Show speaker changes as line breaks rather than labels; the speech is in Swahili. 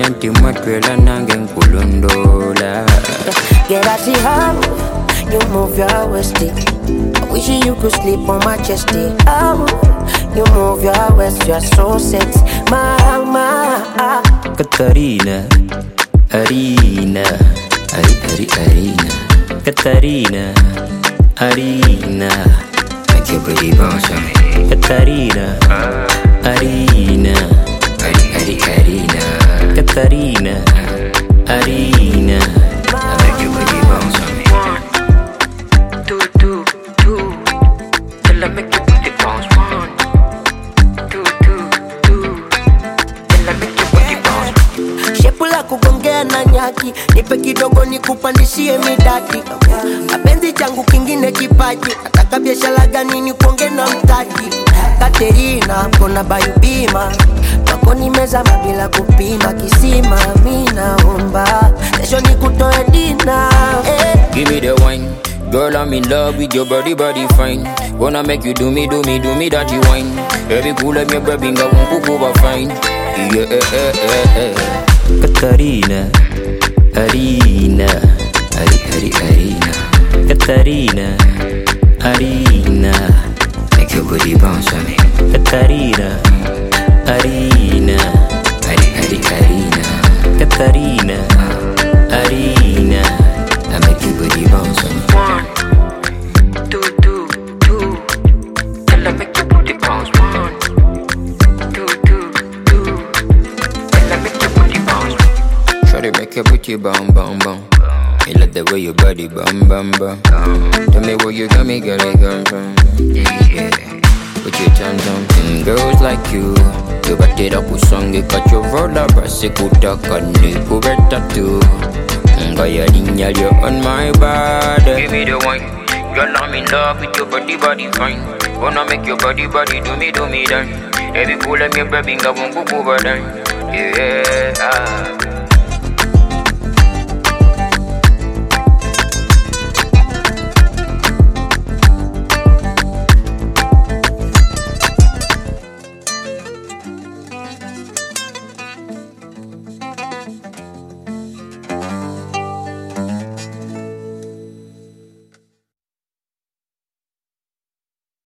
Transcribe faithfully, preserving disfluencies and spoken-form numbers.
Nyenti matwela nange nkulondola.
Get I see how you move your waist. I wish you could sleep on my chest. Oh, you move your waist, you're so sexy, mama.
Katarina, Arina, Ari, Ari, Arina. Katarina, Arina, make your booty bounce on me. Katarina, Arina, Ari, Ari, Arina. Katarina, Arina, make your booty bounce on me.
One, two, two, two, till I make your booty bounce. One, two, two, two, till I make your booty bounce.
Shepu la kugongea na nyaki, nipe kidogo nikupandishie midati. Mapenzi changu kingine kipaji, nataka biashara gani nikuonge na mtaji. Katerina, kona bayubima, wako nimezama bila kupima kisima. Mina omba, kesho nikutoe dina. eh.
Give me the wine, girl I'm in love with your body, body fine. Wanna make you do me, do me, do me that you wine. Every cool like me baby, I won't cook over fine. Yeah, eh, eh, eh, eh. Katarina, Arina, Ari, Ari, Arina. Katarina, Arina, make your booty bounce on me. Katarina, Arina, Ari, Ari, Arina. Katarina, Arina, I make your booty bounce on me.
One, two, two, two, till I make your booty bounce. One, two, two, two, till I make your booty bounce.
Try to make your booty bounce, bounce, bounce. Me love the way your body bam, bam, bam. Tell me where you got me, girl, it come from. Yeah, put your hands on mm, girls like you. You got it up with song, you got your roller, brass, you could talk on it, go better too. Gaya dinyal, you're on my body. Give me the wine, girl, I'm in love with your body, body fine. Wanna make your body, body do me, do me that. Every cool like me, baby, I won't go over that. Yeah, ah.